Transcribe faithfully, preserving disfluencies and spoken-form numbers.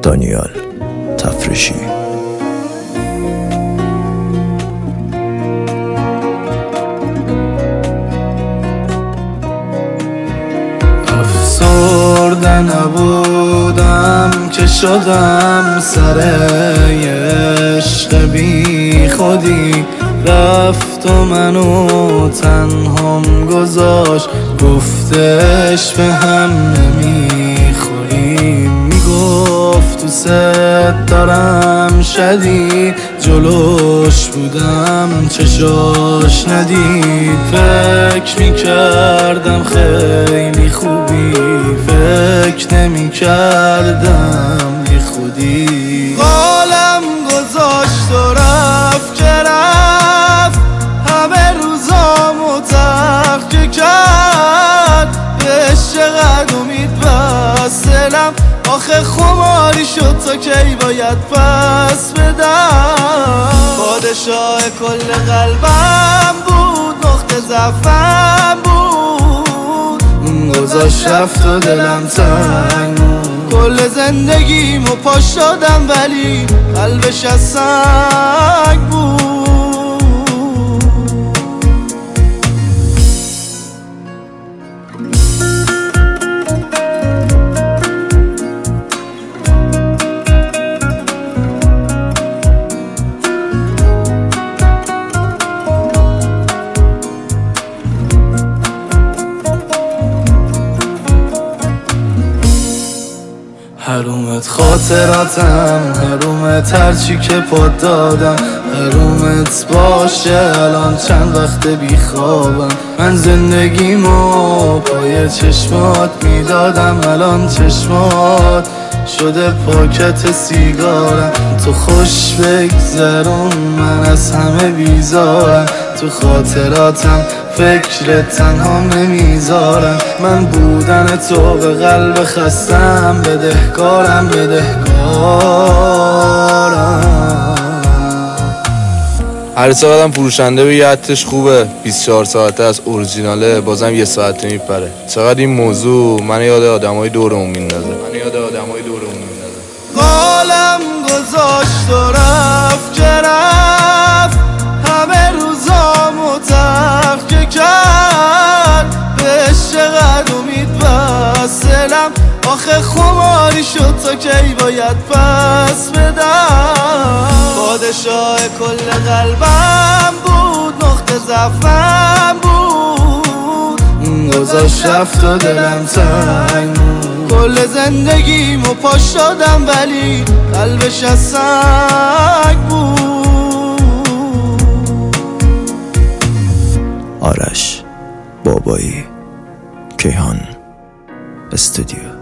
دانیال تفرشی. افسرده نبودم که شدم سر عشق بی خودی، رفت و منو تنهام گذاشت، گفتش به هم نمیخوریم، میگفت تو ست دارم شدید، جلوش بودم چشاش ندید، فکر میکردم خیلی خوبی، فکر نمیکردم بی خودی، قالم گذاشت و رفت که رفت، همه روزامو ترک کرد، بهش چقدر امید بستلم، آخه خماری شد تا کی باید پس بدم، پادشاه کل قلبم بود، نقطه ضعفم بود، اون گذاشت رفت و دلم تنگ بود، کل زندگیمو پاش دادم ولی قلبش از سنگ بود. حرومت خاطراتم، حرومت هرچی که پاد دادم، حرومت باشه الان چند وقت بی خوابم، من زندگیمو پای چشمات میدادم، الان چشمات شده پاکت سیگارم، تو خوش بگذرون من از همه بیزارم، تو خاطراتم فکر تنها نمیذارم، من بودن تو به قلب خستم بدهکارم بدهکارم. هر چقدرم فروشنده بگه حدش خوبه، بیست و چهار ساعته از اورجیناله بازم یه ساعته میپره، چقدر این موضوع من یاد آدمای دورمون میندازه من یاد آدمای دورمون میندازه قالم گذاشت و رفت که رفت، همه روزامو ترک کرد، بهش چقدر امید بستلم، آخه خماری شد تا کی باید پس بدم، پادشاه کل قلبم بود، نقطه ضعفم بود، اون گذاشت رفت و دلم تنگ بود، کل زندگیمو پاش دادم ولی قلبش از سنگ بود. آرش بابایی، کیهان استودیو.